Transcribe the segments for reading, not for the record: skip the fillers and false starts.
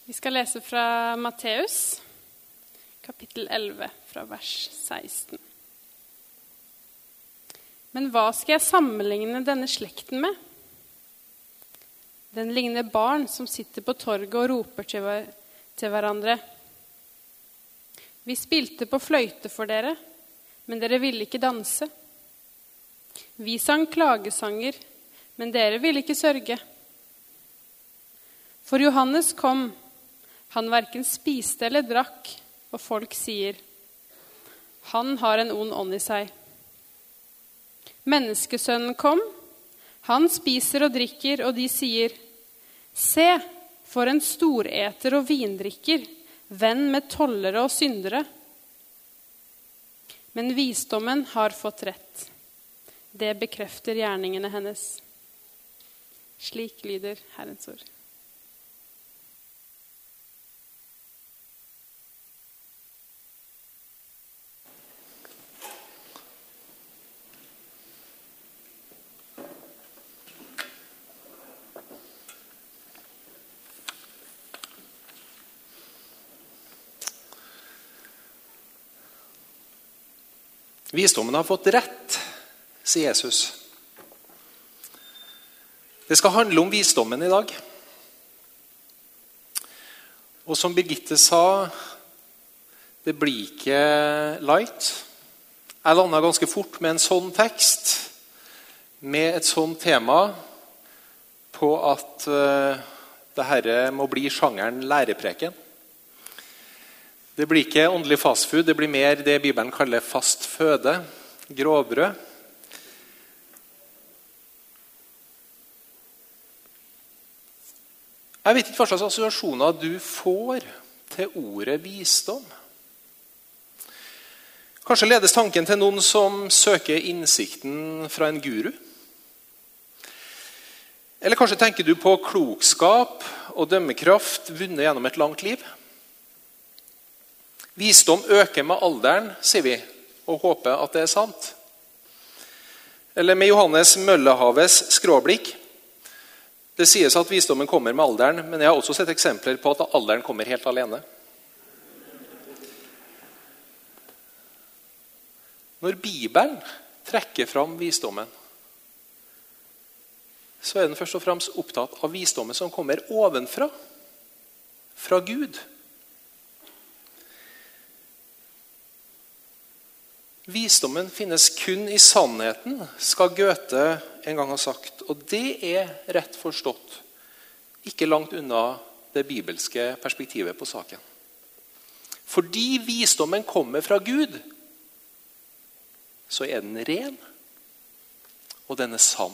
Vi skal lese fra Matteus, kapittel 11, fra vers 16. Men hva skal jeg sammenligne denne slekten med? Den ligner barn som sitter på torget og roper til hverandre. Vi spilte på fløyte for dere, men dere ville ikke danse. Vi sang klagesanger, men dere ville ikke sørge. For Johannes kom, han hverken spiste eller drakk, og folk sier, han har en ond ånd i seg. Menneskesønnen kom, han spiser og drikker, og de sier, se, for en storeter og vindrikker, venn med tollere og syndere. Men visdommen har fått rett. Det bekrefter gjerningene hennes. Slik lyder Herrens ord. Visdommen har fått rett, sier Jesus. Det skal handle om visdommen i dag. Og som Birgitte sa, det blir ikke light. Jeg landet ganske fort med en sånn tekst, med et sånt tema, på at dette må bli sjangeren lærepreken. Det blir ikke åndelig fastfood, det blir mer det Bibelen kaller fast føde, grovbrød. Jeg vet ikke hva slags assosiasjoner du får til ordet visdom. Kanskje ledes tanken til noen som søker innsikten fra en guru? Eller kanskje tenker du på klokskap og dømmekraft vunnet gjennom et langt liv? Visdom øker med alderen, sier vi, og håper at det er sant. Eller med Johannes Møllehaves skråblikk. Det sies at visdommen kommer med alderen, men jeg har også sett eksempler på at alderen kommer helt alene. Når Bibelen trekker fram visdommen, så er den først og fremst opptatt av visdommen som kommer ovenfra, fra Gud. Visdommen finnes kun i sannheten, skal Goethe en gang ha sagt. Og det er rett forstått. Ikke langt unna det bibelske perspektivet på saken. Fordi visdommen kommer fra Gud, så er den ren, og den er sann.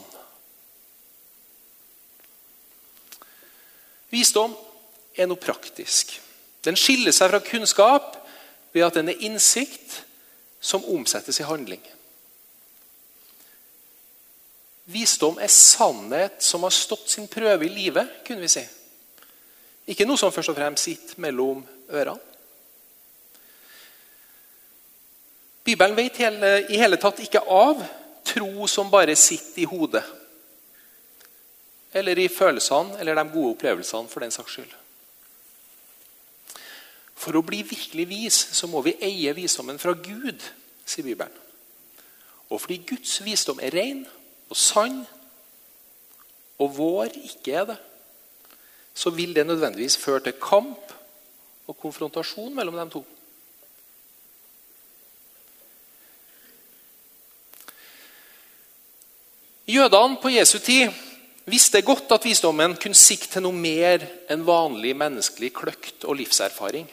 Visdom er noe praktisk. Den skiller seg fra kunnskap ved at den er innsikt, som omsettes i handling. Visdom er sannhet som har stått sin prøve i livet, kunne vi si. Ikke noe som først og fremst sitter mellom ørene. Bibelen vet i hele tatt ikke av tro som bare sitter i hodet. Eller i følelsene, eller de gode opplevelsene for den saks skyld. For å bli virkelig vis, så må vi eie visdommen fra Gud, sier Bibelen. Og fordi Guds visdom er ren og sann, og vår ikke er det, så vil det nødvendigvis føre til kamp og konfrontasjon mellom dem to. Jødene på Jesu tid visste godt at visdommen kunne sikte til noe mer enn vanlig menneskelig kløkt og livserfaring.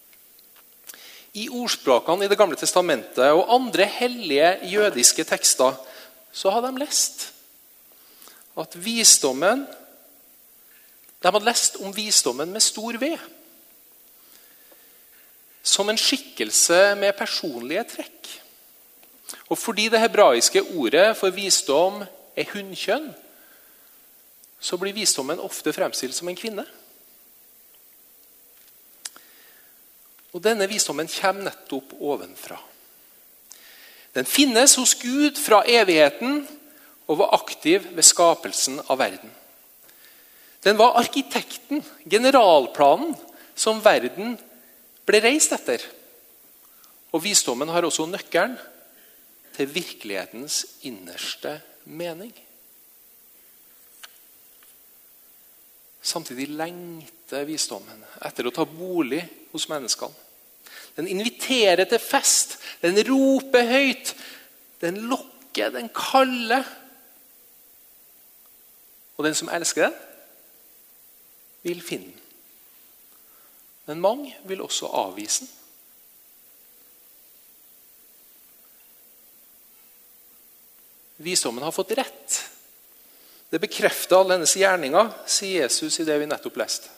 I ordspråkene i Det gamle testamentet og andre hellige jødiske tekster så har de lest at visdommen, de hadde lest om visdommen med stor V. Som en skikkelse med personlige trekk. Og fordi det hebraiske ordet for visdom er hunnkjønn, så blir visdommen ofte fremstilt som en kvinne. Og denne visdommen kommer nettopp ovenfra. Den finnes hos Gud fra evigheten og var aktiv ved skapelsen av verden. Den var arkitekten, generalplanen, som verden ble reist etter. Og visdommen har også nøkkelen til virkelighetens innerste mening. Samtidig lengter visdommen etter å ta bolig hos menneskene. Den inviterer til fest, den roper høyt, den lokker, den kaller. Og den som elsker den, vil finne den. Men mange vil også avvise den. Visdommen har fått rett. Det bekrefter alle hennes gjerninger, sier Jesus i det vi nettopp leste.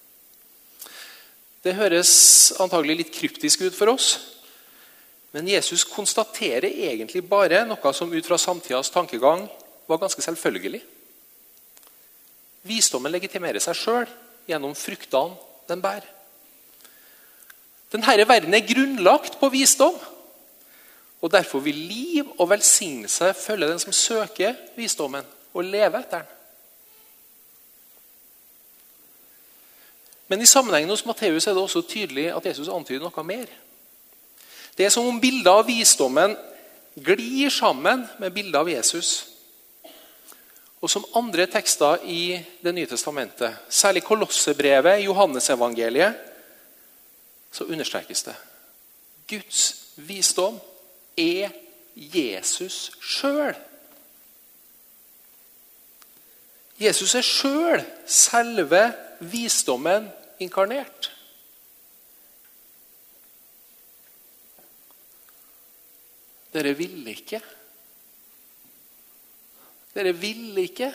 Det høres antagelig litt kryptisk ut for oss, men Jesus konstaterer egentlig bare noe som ut fra samtidas tankegang var ganske selvfølgelig. Visdommen legitimerer seg selv gjennom fruktene den bærer. Denne verden er grunnlagt på visdom, og derfor vil liv og velsignelse følge den som søker visdommen og lever etter den. Men i sammenhengen hos Matteus er det også tydelig at Jesus antyder noe mer. Det er som om bildet av visdommen glir sammen med bildet av Jesus. Og som andre tekster i Det nye testamentet, særlig Kolossebrevet, Johannesevangeliet, så understrekes det. Guds visdom er Jesus selv. Jesus er selv selve visdommen inkarnert. Dere vil ikke. Dere vil ikke.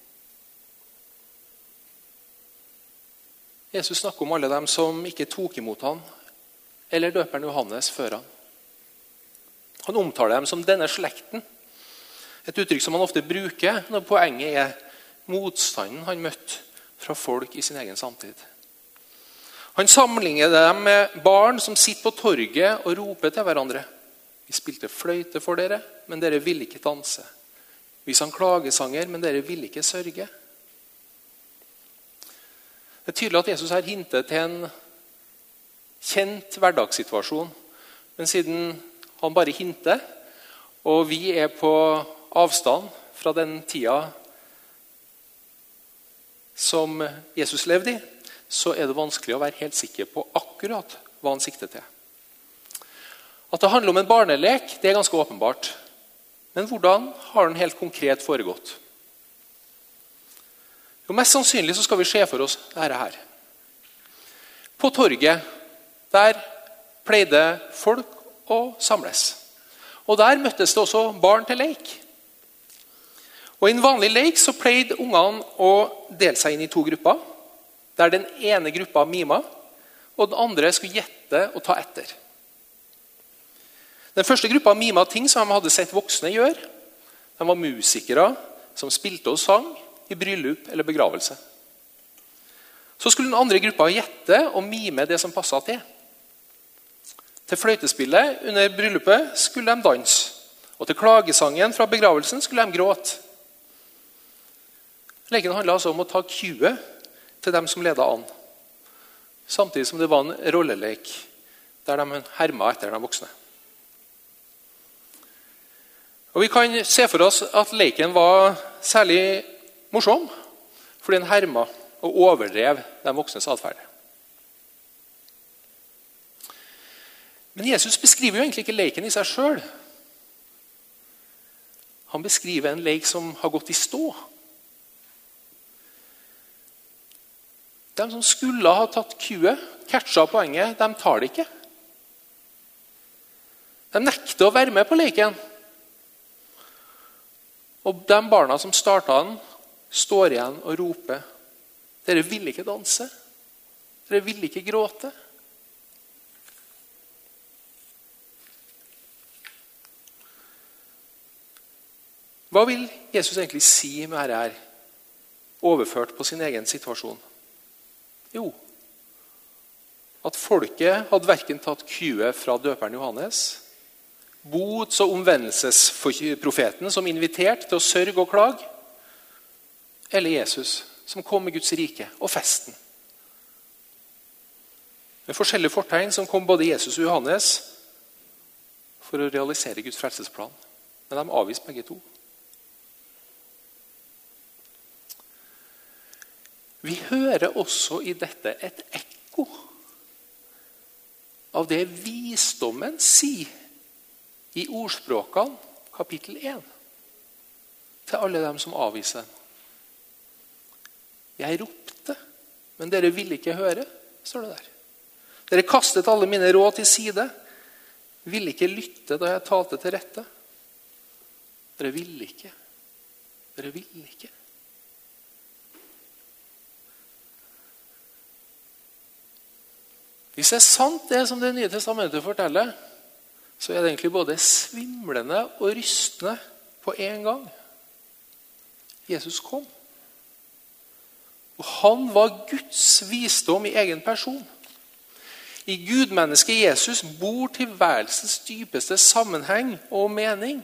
Jesus snakker om alle dem som ikke tok imot han, eller døperen Johannes før han. Han omtaler dem som denne slekten. Et uttrykk som han ofte bruker når poenget er motstanden han møtte fra folk i sin egen samtid. Han sammenligner dem med barn som sitter på torget og roper til hverandre. Vi spilte fløyte for dere, men dere ville ikke danse. Vi sang klagesanger, men dere ville ikke sørge. Det er tydelig at Jesus her hinter til en kjent hverdagssituasjon. Men siden han bare hinter, og vi er på avstand fra den tida som Jesus levde i, så er det vanskelig å være helt sikker på akkurat hva han sikter til. At det handler om en barnelek, det er ganske åpenbart. Men hvordan har den helt konkret foregått? Jo, mest sannsynlig så skal vi se for oss dette her. På torget, der pleide folk å samles. Og der møttes det også barn til leik. Og I en vanlig leik så pleide ungene å dele seg inn i to grupper, der den ene gruppa mima, og den andre skulle gjette og ta etter. Den første gruppa mima ting som de hadde sett voksne gjøre. De var musikere som spilte og sang i bryllup eller begravelse. Så skulle den andre gruppa gjette og mime det som passet til. Til fløytespillet under bryllupet skulle de danse, og til klagesangen fra begravelsen skulle de gråte. Leken handlet altså om å ta cuet til dem som ledet an, samtidig som det var en rollelek der de hermet etter de voksne. Og vi kan se for oss at leken var særlig morsom, fordi den hermet og overdrev de voksnes adferd. Men Jesus beskriver jo egentlig ikke leken i seg selv. Han beskriver en lek som har gått i stå. De som skulle ha tatt kuet, catcha poenget, de tar det ikke. De nekter å være med på leken. Og de barna som startet den, står igjen og roper, dere vil ikke danse, dere vil ikke gråte. Hva vil Jesus egentlig si med dette her, overført på sin egen situasjon? Jo, at folket hadde hverken tatt kuet fra døperen Johannes, bots- og omvendelsesprofeten som inviterte til å sørge og klage, eller Jesus som kom med Guds rike og festen. Med forskjellige fortegn som kom både Jesus og Johannes for å realisere Guds frelsesplan. Men de avviste begge to. Vi hører også i dette et ekko av det visdommen sier i ordspråkene, kapittel 1, til alle dem som avviser den. Jeg ropte, men dere ville ikke høre, står det der. Dere kastet alle mine råd til side, ville ikke lytte da jeg talte til rette. Dere ville ikke. Dere ville ikke. Hvis det er sant det som Det nye testamentet forteller, så er det egentlig både svimlende og rystende på en gang. Jesus kom. Og han var Guds visdom i egen person. I Gudmennesket Jesus bor tilværelsens dypeste sammenheng og mening.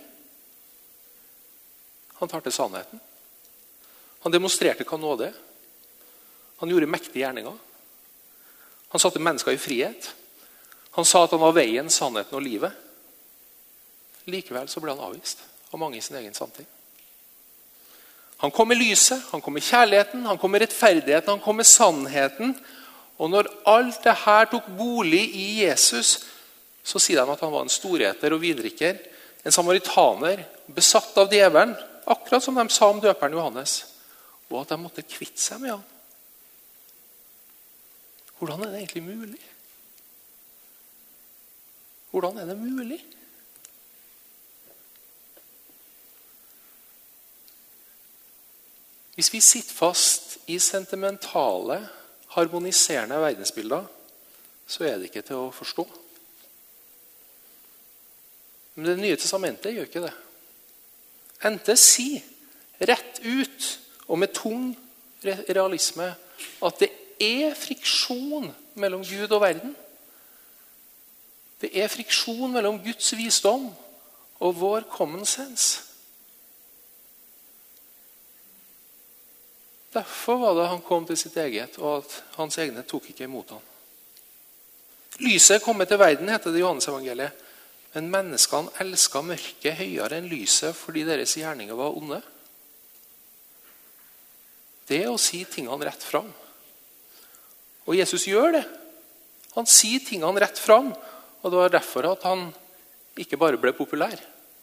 Han tar til sannheten. Han demonstrerte hva nåde er. Han gjorde mektige gjerninger. Han satte mennesker i frihet. Han sa at han var veien, sannheten og livet. Likevel så ble han avvist av mange i sin egen samtid. Han kom med lyset, han kom med kjærligheten, han kom med rettferdigheten, han kom med sannheten. Og når alt det her tok bolig i Jesus, så sier de at han var en storeter og vidrikker, en samaritaner, besatt av djevelen, akkurat som de sa om døperen Johannes, og at de måtte kvitte seg med han. Hvordan er det egentlig mulig? Hvordan er det mulig? Hvis vi sitter fast i sentimentale, harmoniserende verdensbilder, så er det ikke til å forstå. Men Det nye testamentet gjør ikke det. Ente si rett ut og med tung realisme at det er friksjon mellom Gud og verden. Det er friksjon mellom Guds visdom og vår common sense. Derfor var det han kom til sitt eget, og at hans egne tok ikke imot ham. Lyset er kommet til verden, heter det i Johannes evangeliet. Men menneskene elsket mørket høyere enn lyset fordi deres gjerninger var onde. Det er å si tingene rett fram. Og Jesus gjør det. Han sier tingene rett fram, og det var derfor at han ikke bare ble populær.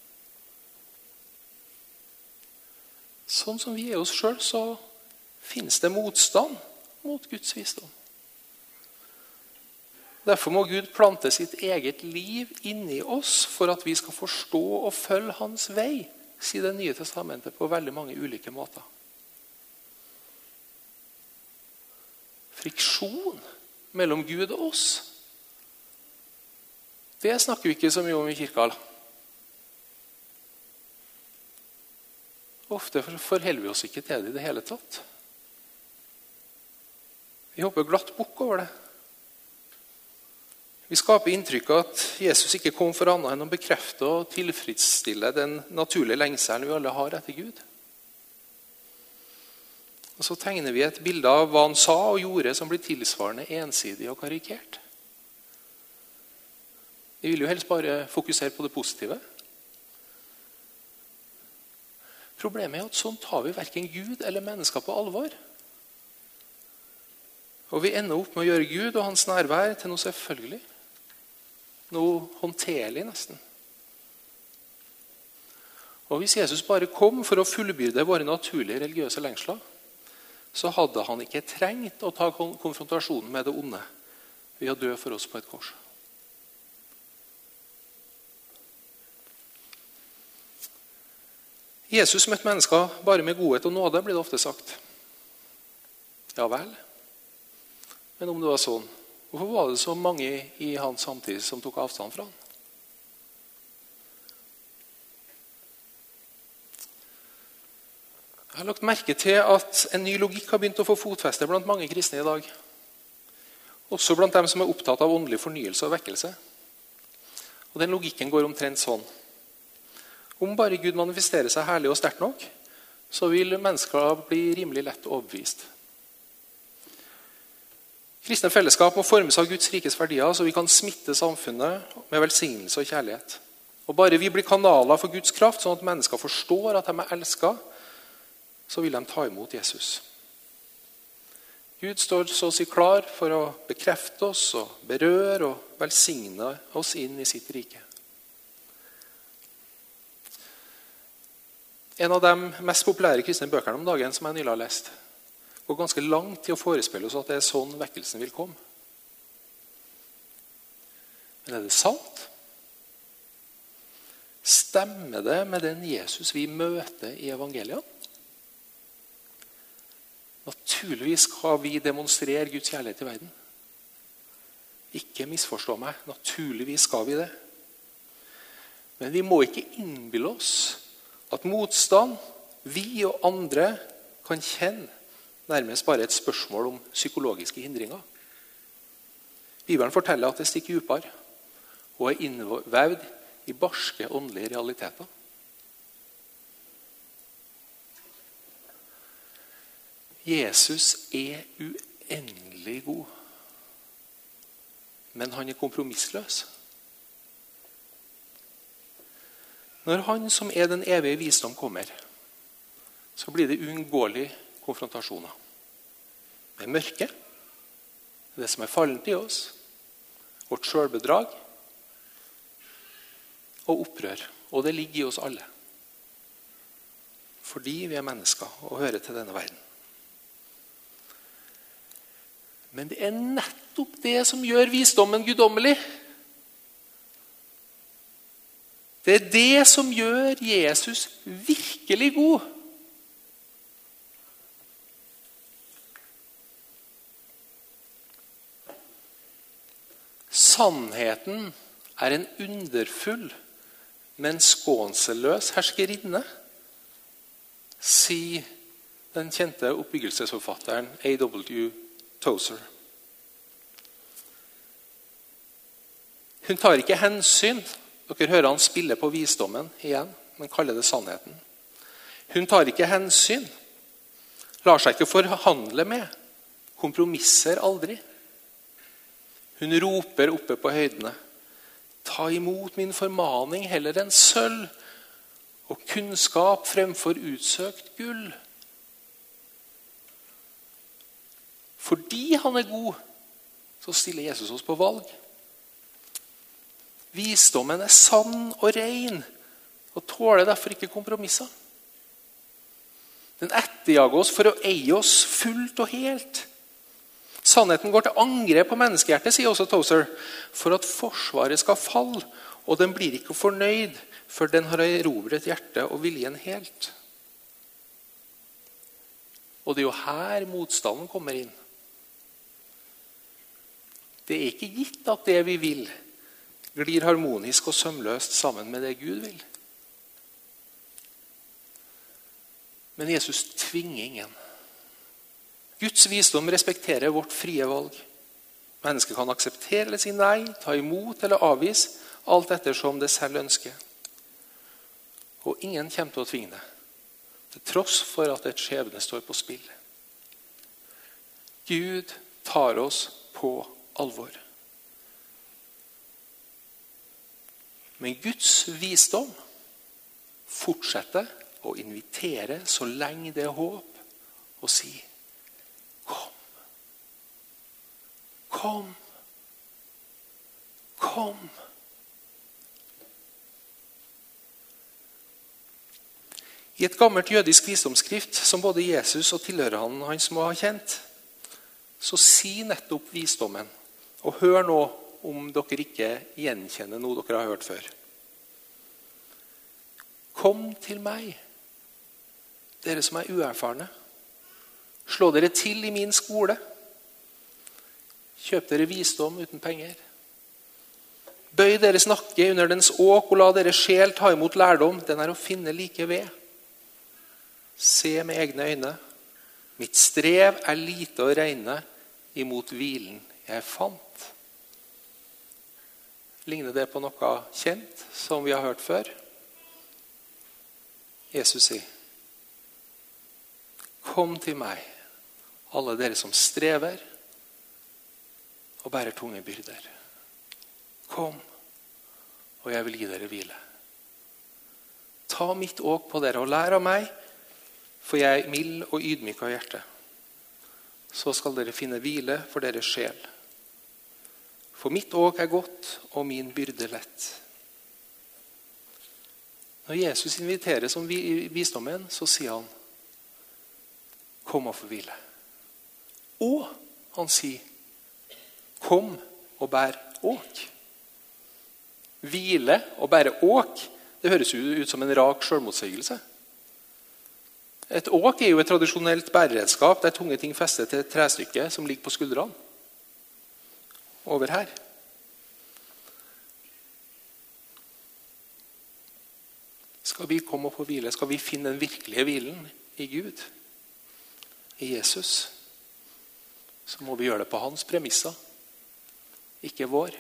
Sånn som vi er oss selv, så finnes det motstand mot Guds visdom. Derfor må Gud plante sitt eget liv inni oss for at vi skal forstå og følge hans vei, sier Det nye testamentet på veldig mange ulike måter. Friksjon mellom Gud og oss, det snakker vi ikke så mye om i kirka. Ofte forholder vi oss ikke til det i det hele tatt. Vi hopper glatt bukk over det. Vi skaper inntrykk av at Jesus ikke kom for annet enn å bekrefte og tilfredsstille den naturlige lengselen vi alle har etter Gud. Og så tegner vi et bilde av hva han sa og gjorde som blir tilsvarende ensidig og karikert. Vi vil jo helst bare fokusere på det positive. Problemet er at sånn tar vi hverken Gud eller mennesker på alvor. Og vi ender opp med å gjøre Gud og hans nærvær til noe selvfølgelig. Noe håndterlig nesten. Og hvis Jesus bare kom for å fullbyrde våre naturlige religiøse lengsler, så hadde han ikke trengt å ta konfrontasjonen med det onde ved å dø for oss på et kors. Jesus møtte mennesker bare med godhet og nåde, blir det ofte sagt. Ja vel. Men om det var sånn, hvorfor var det så mange i hans samtid som tok avstand fra han? Jeg har lagt merke til at en ny logikk har begynt å få fotfeste blant mange kristne i dag. Også blant dem som er opptatt av åndelig fornyelse og vekkelse. Og den logikken går omtrent sånn. Om bare Gud manifesterer seg herlig og sterkt nok, så vil mennesker bli rimelig lett overbevist. Kristne fellesskap må formes av Guds rikes verdier, så vi kan smitte samfunnet med velsignelse og kjærlighet. Og bare vi blir kanaler for Guds kraft, sånn at mennesker forstår at de er elsket, så vil de ta imot Jesus. Gud står så å si klar for å bekrefte oss og berøre og velsigne oss inn i sitt rike. En av de mest populære kristne bøkene om dagen som jeg nylig har lest, går ganske langt i å forespeile oss at det er sånn vekkelsen vil komme. Men er det sant? Stemmer det med den Jesus vi møter i evangeliet? Naturligvis skal vi demonstrere Guds kjærlighet til verden. Ikke misforstå meg, naturligvis skal vi det. Men vi må ikke innbille oss at motstand vi og andre kan kjenne nærmest bare et spørsmål om psykologiske hindringer. Bibelen forteller at det stikker dypere og er innvevd i barske åndelige realiteter. Jesus er uendelig god, men han er kompromissløs. Når han som er den evige visdom kommer, så blir det uunngåelig konfrontasjoner. Med mørke, det som er fallent i oss, vårt selvbedrag og opprør. Og det ligger i oss alle. Fordi vi er mennesker og hører til denne verden. Men det er nettopp det som gjør visdommen guddommelig. Det er det som gjør Jesus virkelig god. Sannheten er en underfull, men skånseløs herskerinne, sier den kjente oppbyggelsesforfatteren A.W. Tozer. Hun tar ikke hensyn. Dere hører han spille på visdommen igjen, men kaller det sannheten. Hun tar ikke hensyn. Lar seg ikke forhandle med. Kompromisser aldri. Hun roper oppe på høydene. Ta imot min formaning heller enn sølv, og kunnskap fremfor utsøkt gull. Fordi han er god, så stiller Jesus oss på valg. Visdommen er sann og ren, og tåler derfor ikke kompromisser. Den etterjager oss for å eie oss fullt og helt. Sannheten går til angrep på menneskehjertet, sier også Tozer, for at forsvaret skal falle, og den blir ikke fornøyd før den har erobret hjerte og viljen helt. Og det er jo her motstanden kommer inn. Det er ikke gitt at det vi vil glir harmonisk og sømløst sammen med det Gud vil. Men Jesus tvinger ingen. Guds visdom respekterer vårt frie valg. Mennesket kan akseptere eller si nei, ta imot eller avvise, alt ettersom det selv ønsker. Og ingen kommer til å tvinge det, til tross for at et skjebne står på spill. Gud tar oss på alvor. Men Guds visdom fortsetter å invitere så lenge det er håp, og si: Kom. Kom. Kom. I et gammelt jødisk visdomsskrift, som både Jesus og tilhørerne hans må ha kjent, så sier nettopp visdommen, og hør nå om dere ikke gjenkjenner noe dere har hørt før. Kom til meg, dere som er uerfarne. Slå dere til i min skole. Kjøp dere visdom uten penger. Bøy deres nakke under dens åk, og la deres sjel ta imot lærdom. Den er å finne like ved. Se med egne øyne. Mitt strev er lite å regne imot hvilen jeg fant. Ligner det på noe kjent som vi har hørt før? Jesus sier: Kom til meg, alle dere som strever og bærer tunge byrder. Kom, og jeg vil gi dere hvile. Ta mitt åk på dere og lær av meg, for jeg er mild og ydmyk av hjerte. Så skal dere finne hvile for deres sjel. For mitt åk er godt, og min byrde lett. Når Jesus inviteres om visdommen, så sier han, kom og få hvile. Og han sier, kom og bær åk. Hvile og bære åk, det høres jo ut som en rak selvmotsigelse. Et åk er jo et tradisjonelt bæreredskap der tunge ting festet til et trestykke som ligger på skuldrene. Over her. Skal vi komme og få hvile? Skal vi finne den virkelige hvilen i Gud? I Jesus? Så må vi gjøre det på hans premisser. Ikke vår.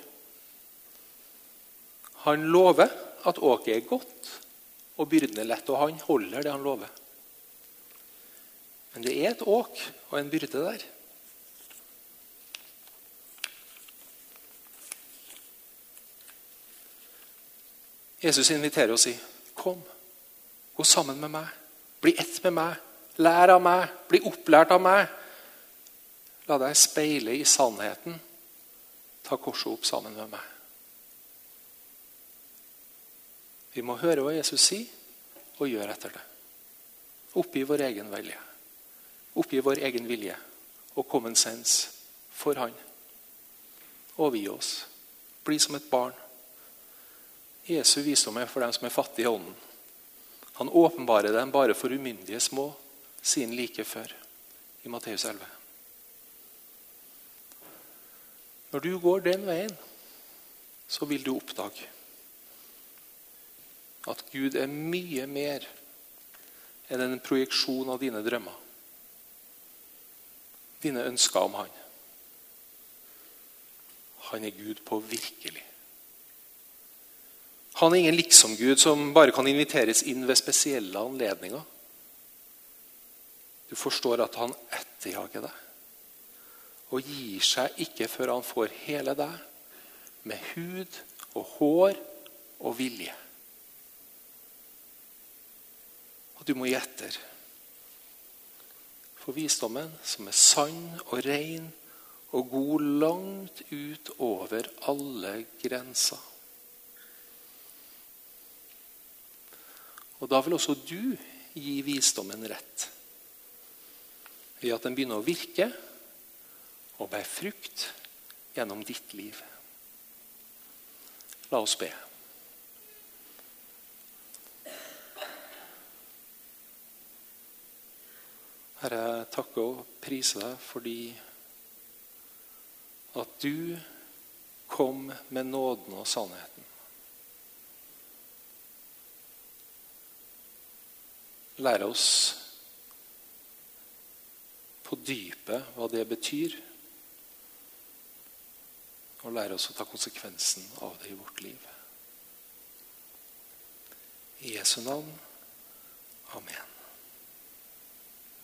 Han lover at åket er godt og byrden er lett, og han holder det han lover. Men det er et åk og en byrde der. Jesus inviterer oss og sier, kom, gå sammen med meg, bli ett med meg, lær av meg, bli opplært av meg. La deg speile i sannheten, ta korset opp sammen med meg. Vi må høre hva Jesus sier, og gjøre etter det. Oppgi vår egen vilje. Oppgi vår egen vilje, og common sense for han. Overgi oss. Bli som et barn. Jesu visdom er for dem som er fattige i ånden. Han åpenbarer dem bare for umyndige små, sin like før, i Matteus 11. Når du går den veien, så vil du oppdage at Gud er mye mer enn en projeksjon av dine drømmer. Dine ønsker om han. Han er Gud på virkelig. Han er ingen liksom-Gud som bare kan inviteres inn ved spesielle anledninger. Du forstår at han etterjager deg og gir seg ikke før han får hele deg med hud og hår og vilje. Og du må gi etter for visdommen som er sann og ren og god langt ut over alle grenser. Og da vil også du gi visdommen rett. Ved at den begynner å virke og bære frukt gjennom ditt liv. La oss be. Herre, jeg takker og priser deg fordi at du kom med nåden og sannheten. Lær oss på dypet hva det betyr, og lær oss å ta konsekvensen av det i vårt liv. I Jesu navn. Amen.